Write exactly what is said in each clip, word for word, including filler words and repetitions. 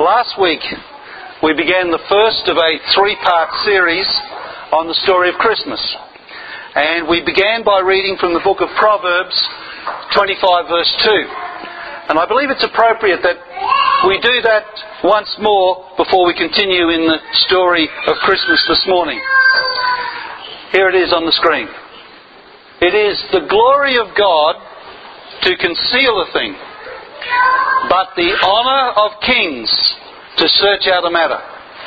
Last week we began the first of a three-part series on the story of Christmas. And we began by reading from the book of Proverbs twenty-five verse two. And I believe it's appropriate that we do that once more before we continue in the story of Christmas this morning. Here it is on the screen. It is the glory of God to conceal a thing, but the honour of kings to search out a matter.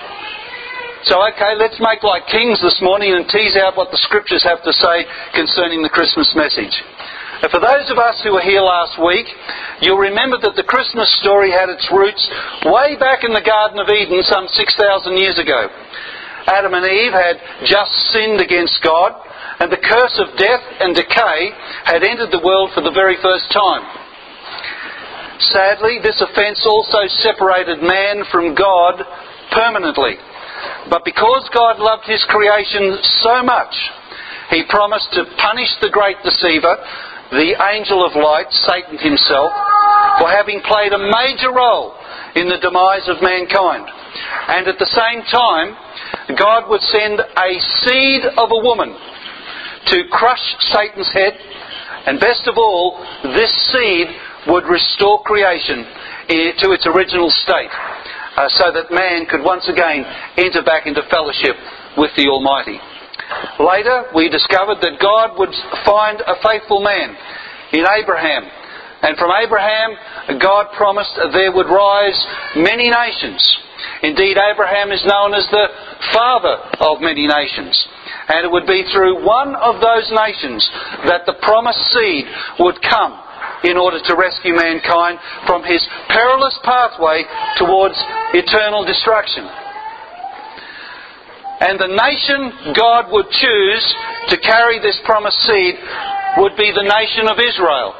So, okay, let's make like kings this morning and tease out what the Scriptures have to say concerning the Christmas message. And for those of us who were here last week, you'll remember that the Christmas story had its roots way back in the Garden of Eden some six thousand years ago. Adam and Eve had just sinned against God, and the curse of death and decay had entered the world for the very first time. Sadly, this offence also separated man from God permanently. But because God loved His creation so much, He promised to punish the great deceiver, the angel of light, Satan himself, for having played a major role in the demise of mankind. And at the same time, God would send a seed of a woman to crush Satan's head, and best of all, this seed would restore creation to its original state, uh, so that man could once again enter back into fellowship with the Almighty. Later, we discovered that God would find a faithful man in Abraham, and from Abraham, God promised there would rise many nations. Indeed, Abraham is known as the father of many nations. And it would be through one of those nations that the promised seed would come in order to rescue mankind from his perilous pathway towards eternal destruction. And the nation God would choose to carry this promised seed would be the nation of Israel.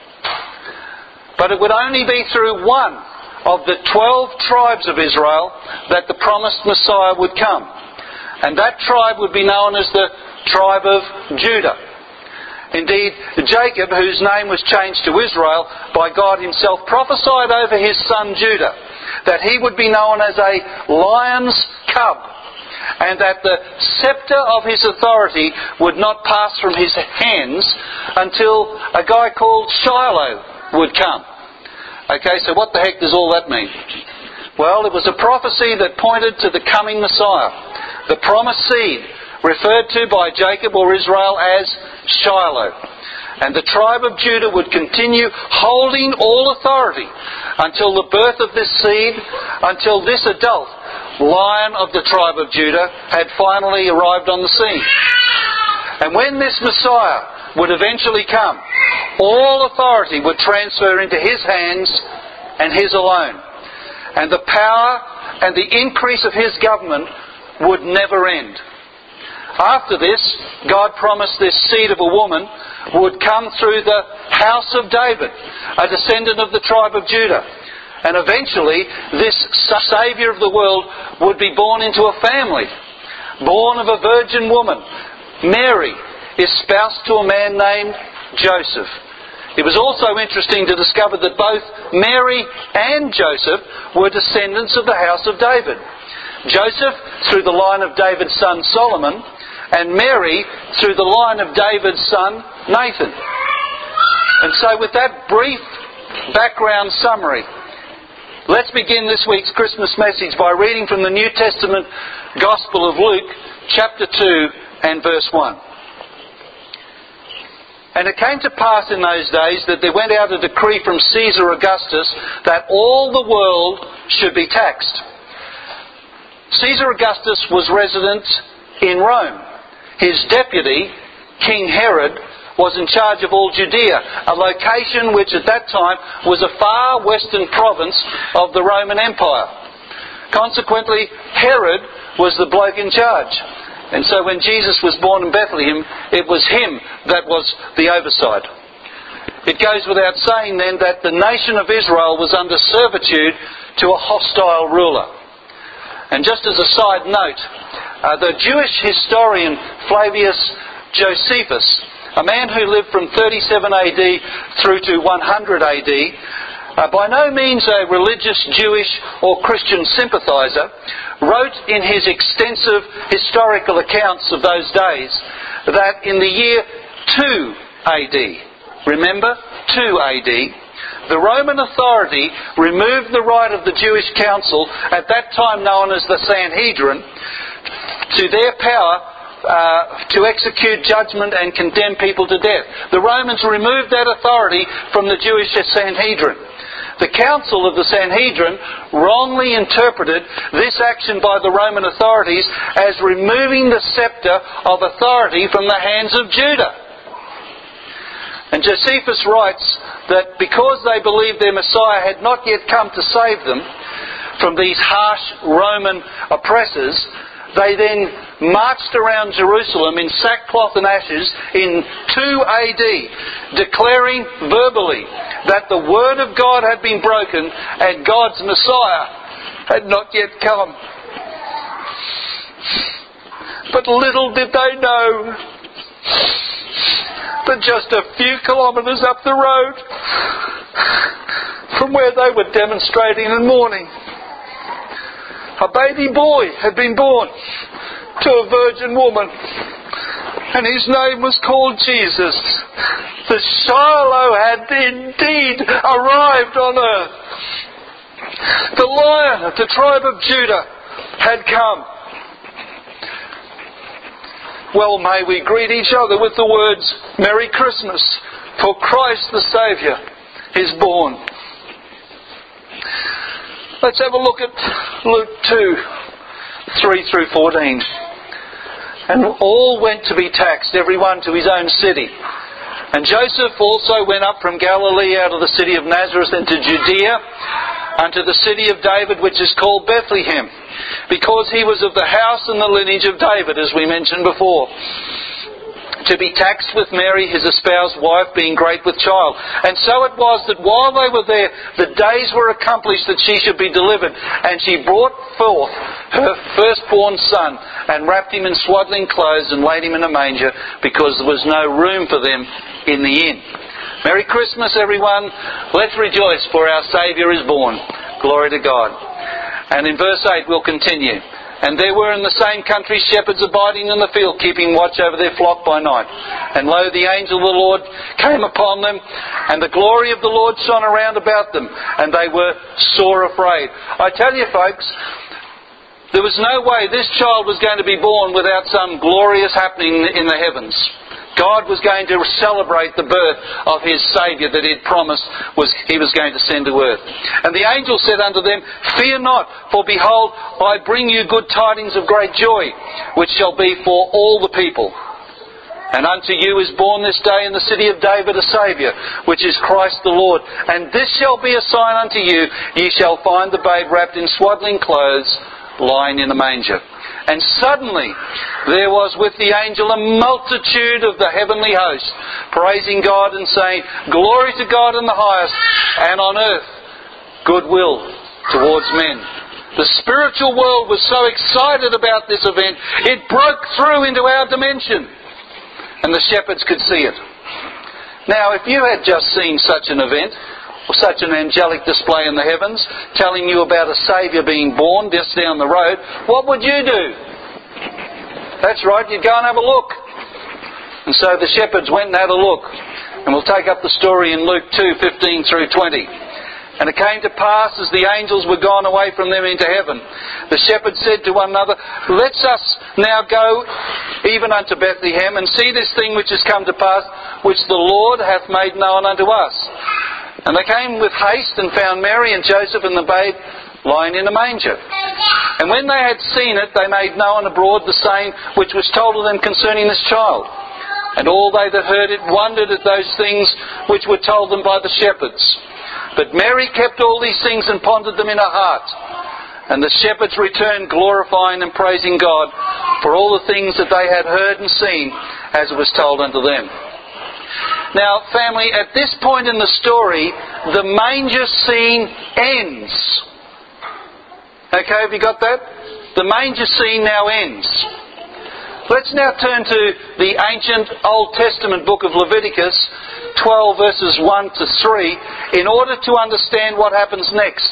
But it would only be through one of the twelve tribes of Israel that the promised Messiah would come. And that tribe would be known as the tribe of Judah. Indeed, Jacob, whose name was changed to Israel by God Himself, prophesied over his son Judah that he would be known as a lion's cub, and that the sceptre of his authority would not pass from his hands until a guy called Shiloh would come. Okay, so what the heck does all that mean? Well, it was a prophecy that pointed to the coming Messiah, the promised seed, referred to by Jacob or Israel as Shiloh. And the tribe of Judah would continue holding all authority until the birth of this seed, until this adult lion of the tribe of Judah had finally arrived on the scene. And when this Messiah would eventually come, all authority would transfer into His hands and His alone. And the power and the increase of His government would never end. After this, God promised this seed of a woman would come through the house of David, a descendant of the tribe of Judah. And eventually, this Saviour of the world would be born into a family, born of a virgin woman. Mary, espoused to a man named Joseph. It was also interesting to discover that both Mary and Joseph were descendants of the house of David. Joseph through the line of David's son Solomon, and Mary through the line of David's son Nathan. And so with that brief background summary, let's begin this week's Christmas message by reading from the New Testament Gospel of Luke, chapter two and verse one. And it came to pass in those days that there went out a decree from Caesar Augustus that all the world should be taxed. Caesar Augustus was resident in Rome. His deputy, King Herod, was in charge of all Judea, a location which at that time was a far western province of the Roman Empire. Consequently, Herod was the bloke in charge. And so when Jesus was born in Bethlehem, it was him that was the oversight. It goes without saying then that the nation of Israel was under servitude to a hostile ruler. And just as a side note, uh, the Jewish historian Flavius Josephus, a man who lived from thirty-seven A D through to one hundred A D, uh, by no means a religious Jewish or Christian sympathiser, wrote in his extensive historical accounts of those days that in the year two A D, remember, two A D, the Roman authority removed the right of the Jewish council, at that time known as the Sanhedrin, to their power uh, to execute judgment and condemn people to death. The Romans removed that authority from the Jewish Sanhedrin. The council of the Sanhedrin wrongly interpreted this action by the Roman authorities as removing the sceptre of authority from the hands of Judah. And Josephus writes that because they believed their Messiah had not yet come to save them from these harsh Roman oppressors, they then marched around Jerusalem in sackcloth and ashes in two A D, declaring verbally that the word of God had been broken and God's Messiah had not yet come. But little did they know that just a few kilometres up the road from where they were demonstrating and mourning, a baby boy had been born to a virgin woman, and his name was called Jesus. The Shiloh had indeed arrived on earth. The Lion of the tribe of Judah had come. Well, may we greet each other with the words, Merry Christmas, for Christ the Saviour is born. Let's have a look at Luke two, three through fourteen. And all went to be taxed, every one to his own city. And Joseph also went up from Galilee out of the city of Nazareth into Judea, unto the city of David, which is called Bethlehem, because he was of the house and the lineage of David, as we mentioned before, to be taxed with Mary, his espoused wife, being great with child. And so it was that while they were there, the days were accomplished that she should be delivered. And she brought forth her firstborn son, and wrapped him in swaddling clothes, and laid him in a manger, because there was no room for them in the inn. Merry Christmas, everyone. Let's rejoice, for our Saviour is born. Glory to God. And in verse eight we'll continue. And there were in the same country shepherds abiding in the field, keeping watch over their flock by night. And lo, the angel of the Lord came upon them, and the glory of the Lord shone around about them, and they were sore afraid. I tell you, folks, there was no way this child was going to be born without some glorious happening in the heavens. God was going to celebrate the birth of his Saviour that he had promised was he was going to send to earth. And the angel said unto them, Fear not, for behold, I bring you good tidings of great joy, which shall be for all the people. And unto you is born this day in the city of David a Saviour, which is Christ the Lord. And this shall be a sign unto you, ye shall find the babe wrapped in swaddling clothes, lying in a manger. And suddenly there was with the angel a multitude of the heavenly host, praising God and saying, Glory to God in the highest, and on earth goodwill towards men. The spiritual world was so excited about this event, it broke through into our dimension, and the shepherds could see it. Now, if you had just seen such an event, or such an angelic display in the heavens, telling you about a Saviour being born just down the road, what would you do? That's right, you'd go and have a look. And so the shepherds went and had a look. And we'll take up the story in Luke two, fifteen through twenty. And it came to pass, as the angels were gone away from them into heaven, the shepherds said to one another, Let us now go even unto Bethlehem, and see this thing which has come to pass, which the Lord hath made known unto us. And they came with haste and found Mary and Joseph and the babe lying in a manger. And when they had seen it, they made known abroad the saying which was told of them concerning this child. And all they that heard it wondered at those things which were told them by the shepherds. But Mary kept all these things and pondered them in her heart. And the shepherds returned, glorifying and praising God for all the things that they had heard and seen, as it was told unto them. Now, family, at this point in the story, the manger scene ends. Okay, have you got that? The manger scene now ends. Let's now turn to the ancient Old Testament book of Leviticus, twelve verses one to three in order to understand what happens next.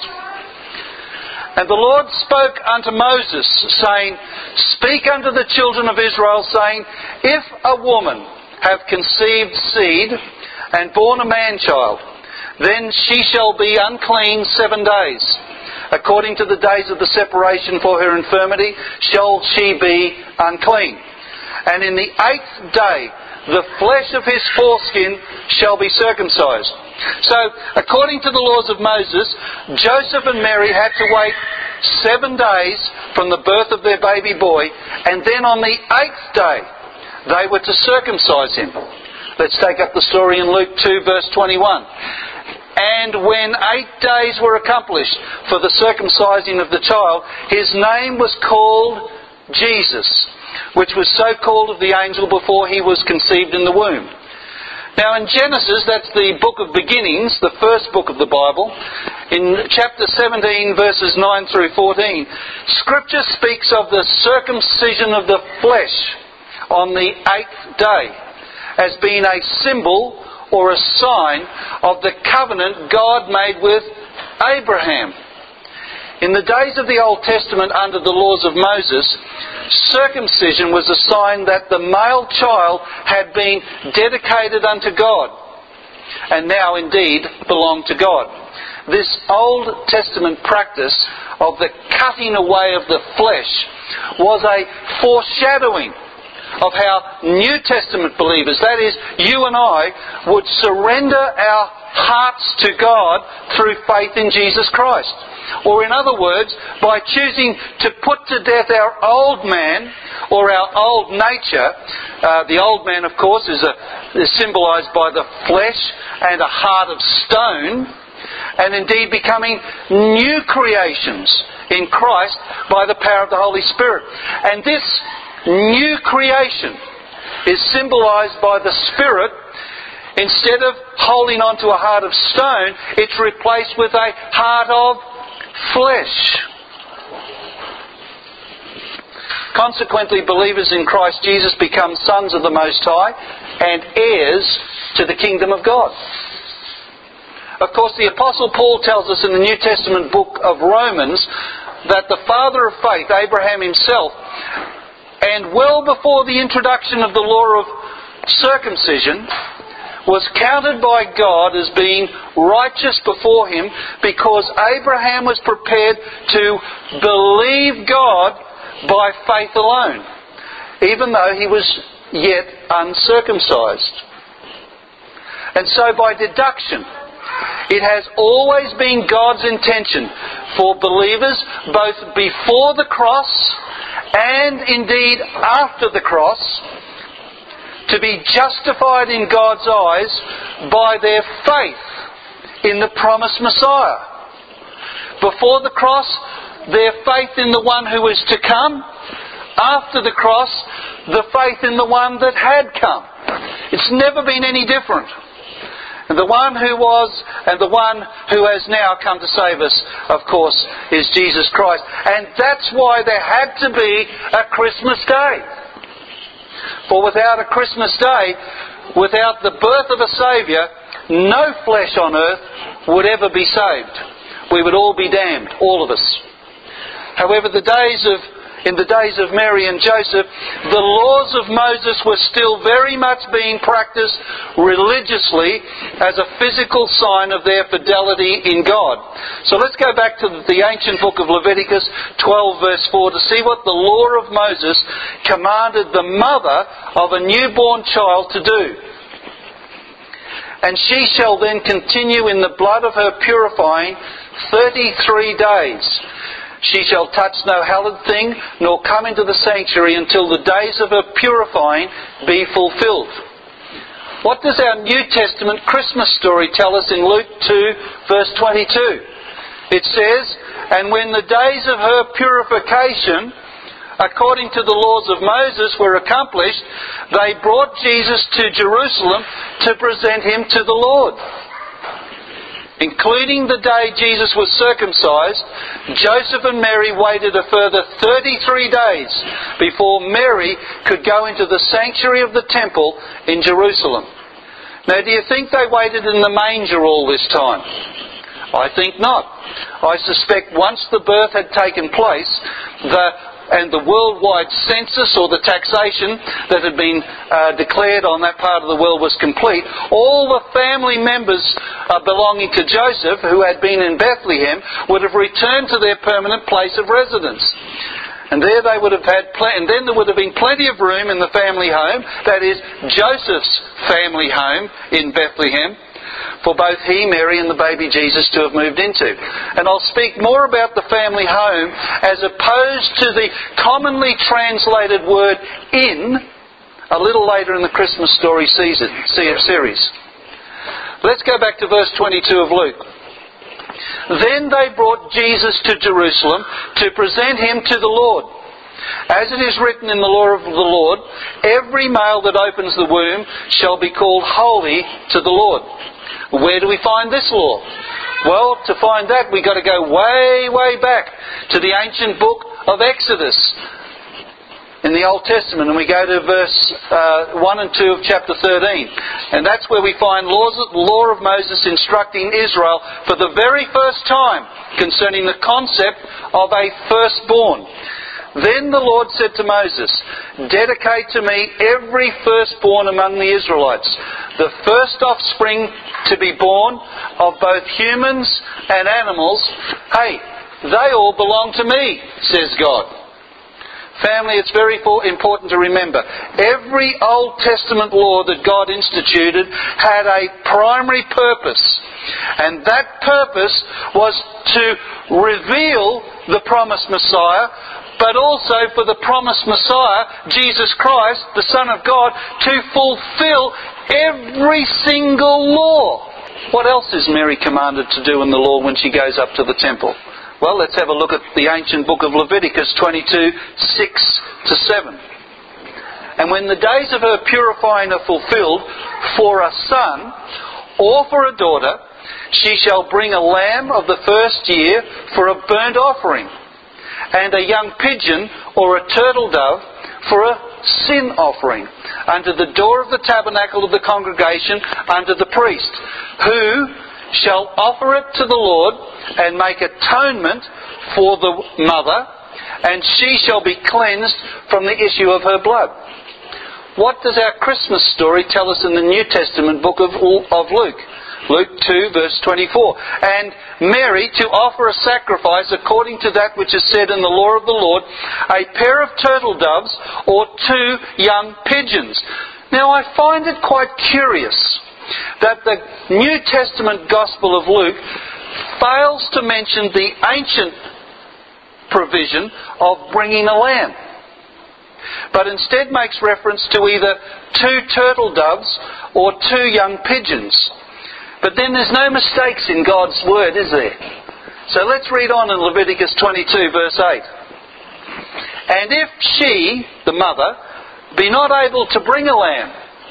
And the Lord spoke unto Moses, saying, Speak unto the children of Israel, saying, If a woman have conceived seed, and born a man-child, then she shall be unclean seven days. According to the days of the separation for her infirmity, shall she be unclean. And in the eighth day, the flesh of his foreskin shall be circumcised. So, according to the laws of Moses, Joseph and Mary had to wait seven days from the birth of their baby boy, and then on the eighth day, they were to circumcise him. Let's take up the story in Luke two, verse twenty-one. And when eight days were accomplished for the circumcising of the child, his name was called Jesus, which was so called of the angel before he was conceived in the womb. Now in Genesis, that's the book of beginnings, the first book of the Bible, in chapter seventeen, verses nine through fourteen, Scripture speaks of the circumcision of the flesh on the eighth day as being a symbol or a sign of the covenant God made with Abraham. In the days of the Old Testament under the laws of Moses, circumcision was a sign that the male child had been dedicated unto God and now indeed belonged to God. This Old Testament practice of the cutting away of the flesh was a foreshadowing of how New Testament believers, that is, you and I, would surrender our hearts to God through faith in Jesus Christ. Or in other words, by choosing to put to death our old man or our old nature. Uh, the old man, of course, is, a, is symbolised by the flesh and a heart of stone, and indeed becoming new creations in Christ by the power of the Holy Spirit. And this new creation is symbolised by the Spirit. Instead of holding on to a heart of stone, it's replaced with a heart of flesh. Consequently, believers in Christ Jesus become sons of the Most High and heirs to the kingdom of God. Of course, the Apostle Paul tells us in the New Testament book of Romans that the father of faith, Abraham himself, and well before the introduction of the law of circumcision, was counted by God as being righteous before Him because Abraham was prepared to believe God by faith alone, even though he was yet uncircumcised. And so by deduction, it has always been God's intention for believers, both before the cross and indeed after the cross, to be justified in God's eyes by their faith in the promised Messiah. Before the cross, their faith in the one who is to come. After the cross, the faith in the one that had come. It's never been any different. And the one who was and the one who has now come to save us, of course, is Jesus Christ. And that's why there had to be a Christmas Day. For without a Christmas Day, without the birth of a Saviour, no flesh on earth would ever be saved. We would all be damned, all of us. However, the days of In the days of Mary and Joseph, the laws of Moses were still very much being practiced religiously as a physical sign of their fidelity in God. So let's go back to the ancient book of Leviticus twelve verse four to see what the law of Moses commanded the mother of a newborn child to do. And she shall then continue in the blood of her purifying thirty-three days. She shall touch no hallowed thing, nor come into the sanctuary until the days of her purifying be fulfilled. What does our New Testament Christmas story tell us in Luke two, verse twenty-two? It says, "And when the days of her purification, according to the laws of Moses, were accomplished, they brought Jesus to Jerusalem to present him to the Lord." Including the day Jesus was circumcised, Joseph and Mary waited a further thirty-three days before Mary could go into the sanctuary of the temple in Jerusalem. Now, do you think they waited in the manger all this time? I think not. I suspect once the birth had taken place, the and the worldwide census or the taxation that had been uh, declared on that part of the world was complete, all the family members uh, belonging to Joseph who had been in Bethlehem would have returned to their permanent place of residence. And there they would have had, pl- and then there would have been plenty of room in the family home, that is, Joseph's family home in Bethlehem, for both he, Mary, and the baby Jesus to have moved into. And I'll speak more about the family home as opposed to the commonly translated word in a little later in the Christmas story season, series. Let's go back to verse twenty-two of Luke. Then they brought Jesus to Jerusalem to present him to the Lord. As it is written in the law of the Lord, every male that opens the womb shall be called holy to the Lord. Where do we find this law? Well, to find that we've got to go way, way back to the ancient book of Exodus in the Old Testament, and we go to verse uh, one and two of chapter thirteen. And that's where we find laws, the law of Moses instructing Israel for the very first time concerning the concept of a firstborn. Then the Lord said to Moses, "Dedicate to me every firstborn among the Israelites, the first offspring to be born of both humans and animals. Hey, they all belong to me," says God. Family, it's very important to remember, every Old Testament law that God instituted had a primary purpose. And that purpose was to reveal the promised Messiah, but also for the promised Messiah, Jesus Christ, the Son of God, to fulfill every single law. What else is Mary commanded to do in the law when she goes up to the temple? Well, let's have a look at the ancient book of Leviticus twenty-two, six to seven. "And when the days of her purifying are fulfilled, for a son or for a daughter, she shall bring a lamb of the first year for a burnt offering, and a young pigeon or a turtle dove for a sin offering, unto the door of the tabernacle of the congregation, unto the priest, who shall offer it to the Lord and make atonement for the mother, and she shall be cleansed from the issue of her blood." What does our Christmas story tell us in the New Testament book of, of Luke? Luke two, verse twenty-four. "And Mary, to offer a sacrifice according to that which is said in the law of the Lord, a pair of turtle doves or two young pigeons." Now, I find it quite curious that the New Testament Gospel of Luke fails to mention the ancient provision of bringing a lamb, but instead makes reference to either two turtle doves or two young pigeons. But then there's no mistakes in God's word, is there? So let's read on in Leviticus twenty-two, verse eight. "And if she, the mother, be not able to bring a lamb,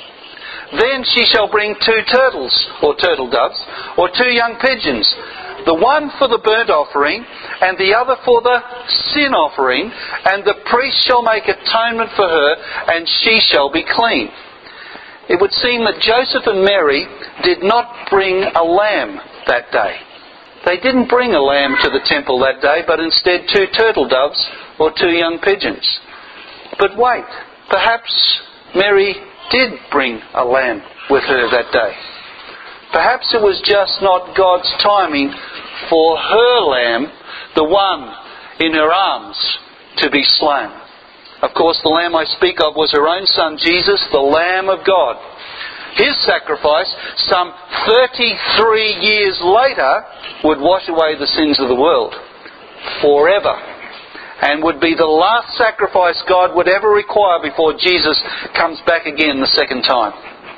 then she shall bring two turtles, or turtle doves, or two young pigeons, the one for the burnt offering, and the other for the sin offering, and the priest shall make atonement for her, and she shall be clean." It would seem that Joseph and Mary did not bring a lamb that day. They didn't bring a lamb to the temple that day, but instead two turtle doves or two young pigeons. But wait, perhaps Mary did bring a lamb with her that day. Perhaps it was just not God's timing for her lamb, the one in her arms, to be slain. Of course, the lamb I speak of was her own son Jesus, the Lamb of God. His sacrifice, some thirty-three years later, would wash away the sins of the world forever, and would be the last sacrifice God would ever require before Jesus comes back again the second time.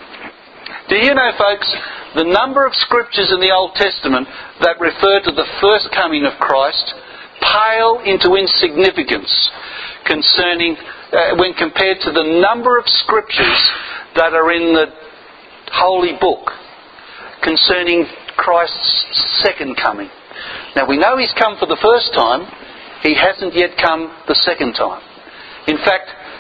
Do you know, folks, the number of scriptures in the Old Testament that refer to the first coming of Christ pale into insignificance concerning, uh, when compared to the number of scriptures that are in the Holy Book concerning Christ's second coming. Now, we know He's come for the first time. He hasn't yet come the second time. In fact,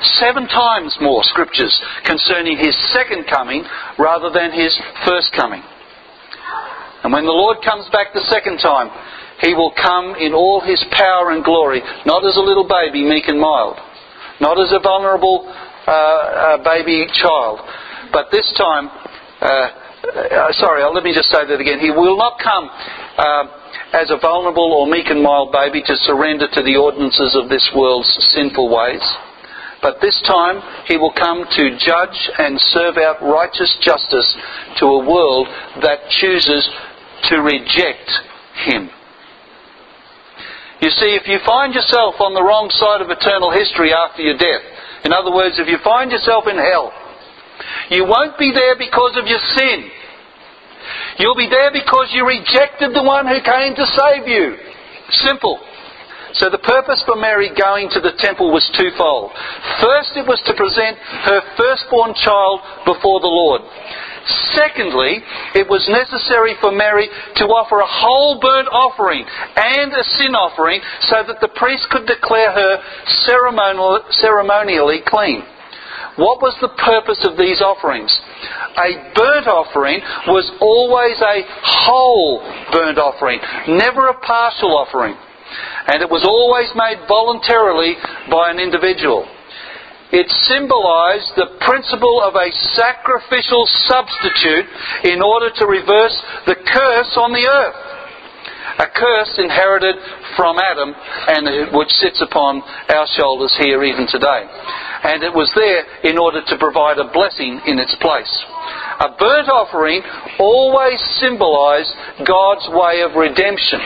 seven times more scriptures concerning his second coming rather than his first coming. And when the Lord comes back the second time, he will come in all his power and glory, not as a little baby, meek and mild, not as a vulnerable uh, uh, baby child, but this time, uh, uh, sorry, let me just say that again. He will not come uh, as a vulnerable or meek and mild baby to surrender to the ordinances of this world's sinful ways. But this time he will come to judge and serve out righteous justice to a world that chooses to reject him. You see, if you find yourself on the wrong side of eternal history after your death, in other words, if you find yourself in hell, you won't be there because of your sin. You'll be there because you rejected the one who came to save you. Simple. So the purpose for Mary going to the temple was twofold. First, it was to present her firstborn child before the Lord. Secondly, it was necessary for Mary to offer a whole burnt offering and a sin offering so that the priest could declare her ceremonial, ceremonially clean. What was the purpose of these offerings? A burnt offering was always a whole burnt offering, never a partial offering. And it was always made voluntarily by an individual. It symbolised the principle of a sacrificial substitute in order to reverse the curse on the earth. A curse inherited from Adam and which sits upon our shoulders here even today. And it was there in order to provide a blessing in its place. A burnt offering always symbolised God's way of redemption.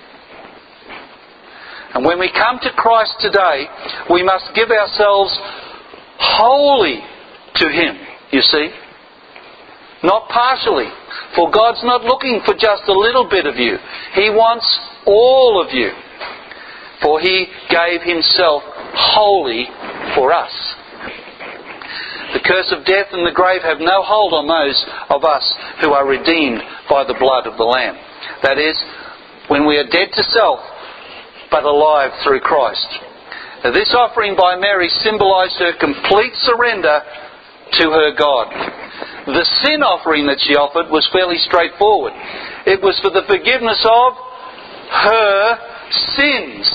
And when we come to Christ today, we must give ourselves wholly to him, you see. Not partially. For God's not looking for just a little bit of you. He wants all of you. For he gave himself wholly for us. The curse of death and the grave have no hold on those of us who are redeemed by the blood of the Lamb. That is, when we are dead to self, but alive through Christ. Now, this offering by Mary symbolised her complete surrender to her God. The sin offering that she offered was fairly straightforward. It was for the forgiveness of her sins.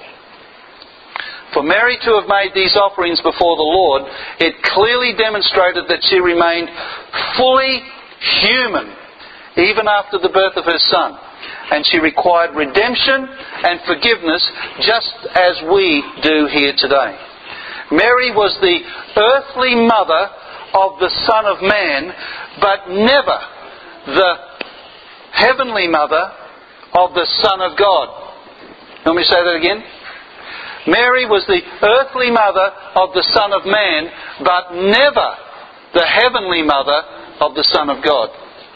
For Mary to have made these offerings before the Lord, it clearly demonstrated that she remained fully human even after the birth of her son. And she required redemption and forgiveness just as we do here today. Mary was the earthly mother of the Son of Man, but never the heavenly mother of the Son of God. Let me say that again. Mary was the earthly mother of the Son of Man, but never the heavenly mother of the Son of God.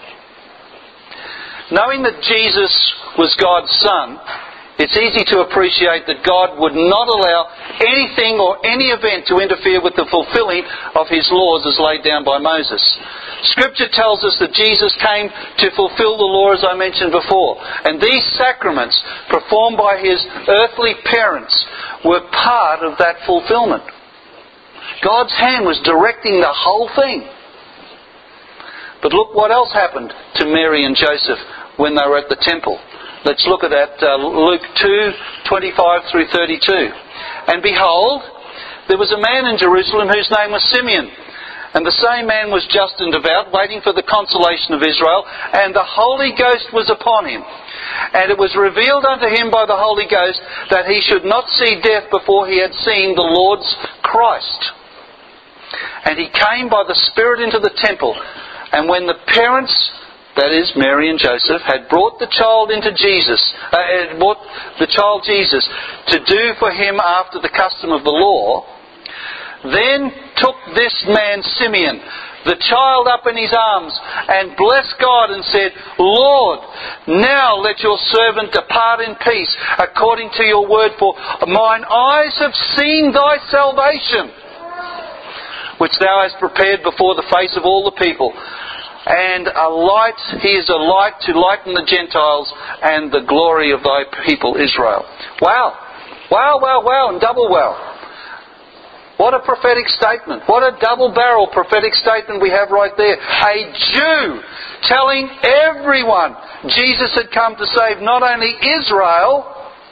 Knowing that Jesus was God's Son, it's easy to appreciate that God would not allow anything or any event to interfere with the fulfilling of his laws as laid down by Moses. Scripture tells us that Jesus came to fulfill the law, as I mentioned before. And these sacraments, performed by his earthly parents, were part of that fulfilment. God's hand was directing the whole thing. But look what else happened to Mary and Joseph when they were at the temple. Let's look at that, uh, Luke two, twenty-five through thirty-two. And behold, there was a man in Jerusalem whose name was Simeon. And the same man was just and devout, waiting for the consolation of Israel, and the Holy Ghost was upon him. And it was revealed unto him by the Holy Ghost that he should not see death before he had seen the Lord's Christ. And he came by the Spirit into the temple. And when the parents, that is Mary and Joseph, had brought the child into Jesus, uh, had brought the child Jesus to do for him after the custom of the law, then took this man Simeon the child up in his arms and blessed God and said, Lord, now let your servant depart in peace according to your word, for mine eyes have seen thy salvation, which thou hast prepared before the face of all the people. And a light, he is a light to lighten the Gentiles and the glory of thy people Israel. Wow. Wow, wow, wow, and double wow. What a prophetic statement. What a double-barrel prophetic statement we have right there. A Jew telling everyone Jesus had come to save not only Israel,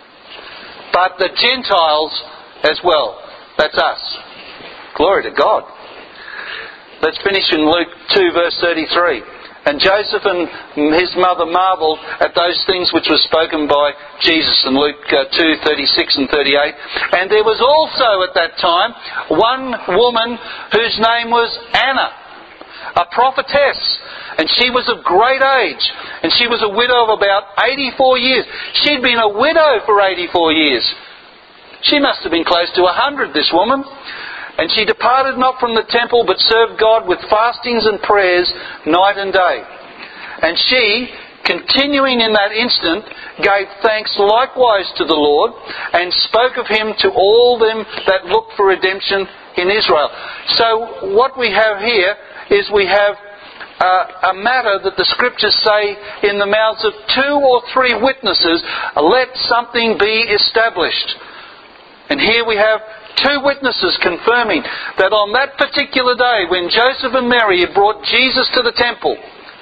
but the Gentiles as well. That's us. Glory to God. Let's finish in Luke two verse thirty-three. And Joseph and his mother marvelled at those things which were spoken by Jesus in Luke uh, two thirty-six and thirty-eight. And there was also at that time one woman whose name was Anna, a prophetess. And she was of great age. And she was a widow of about eighty-four years. She'd been a widow for eighty-four years. She must have been close to one hundred, this woman. And she departed not from the temple, but served God with fastings and prayers night and day. And she, continuing in that instant, gave thanks likewise to the Lord, and spoke of him to all them that looked for redemption in Israel. So what we have here is we have uh, a matter that the Scriptures say in the mouths of two or three witnesses, let something be established. And here we have two witnesses confirming that on that particular day when Joseph and Mary had brought Jesus to the temple,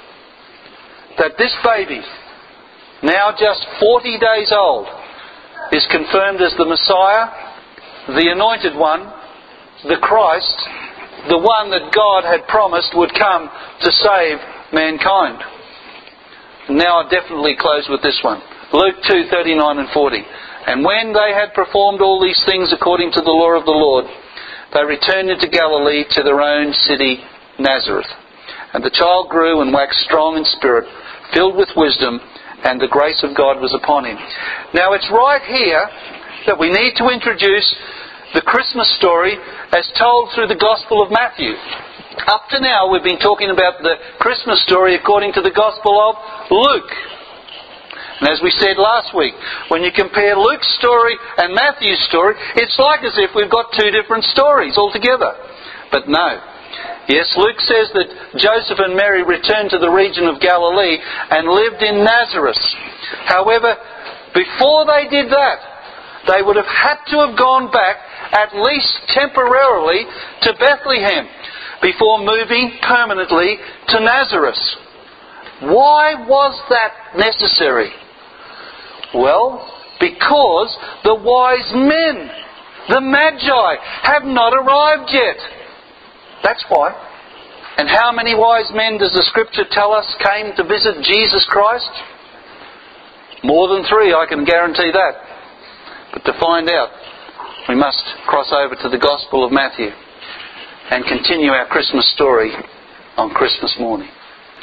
that this baby, now just forty days old, is confirmed as the Messiah, the Anointed One, the Christ, the one that God had promised would come to save mankind. And now I'll definitely close with this one. Luke two thirty-nine and forty. And when they had performed all these things according to the law of the Lord, they returned into Galilee to their own city, Nazareth. And the child grew and waxed strong in spirit, filled with wisdom, and the grace of God was upon him. Now it's right here that we need to introduce the Christmas story as told through the Gospel of Matthew. Up to now we've been talking about the Christmas story according to the Gospel of Luke. And as we said last week, when you compare Luke's story and Matthew's story, it's like as if we've got two different stories altogether. But no. Yes, Luke says that Joseph and Mary returned to the region of Galilee and lived in Nazareth. However, before they did that, they would have had to have gone back, at least temporarily, to Bethlehem before moving permanently to Nazareth. Why was that necessary? Well, because the wise men, the Magi, have not arrived yet. That's why. And how many wise men does the Scripture tell us came to visit Jesus Christ? More than three, I can guarantee that. But to find out, we must cross over to the Gospel of Matthew and continue our Christmas story on Christmas morning.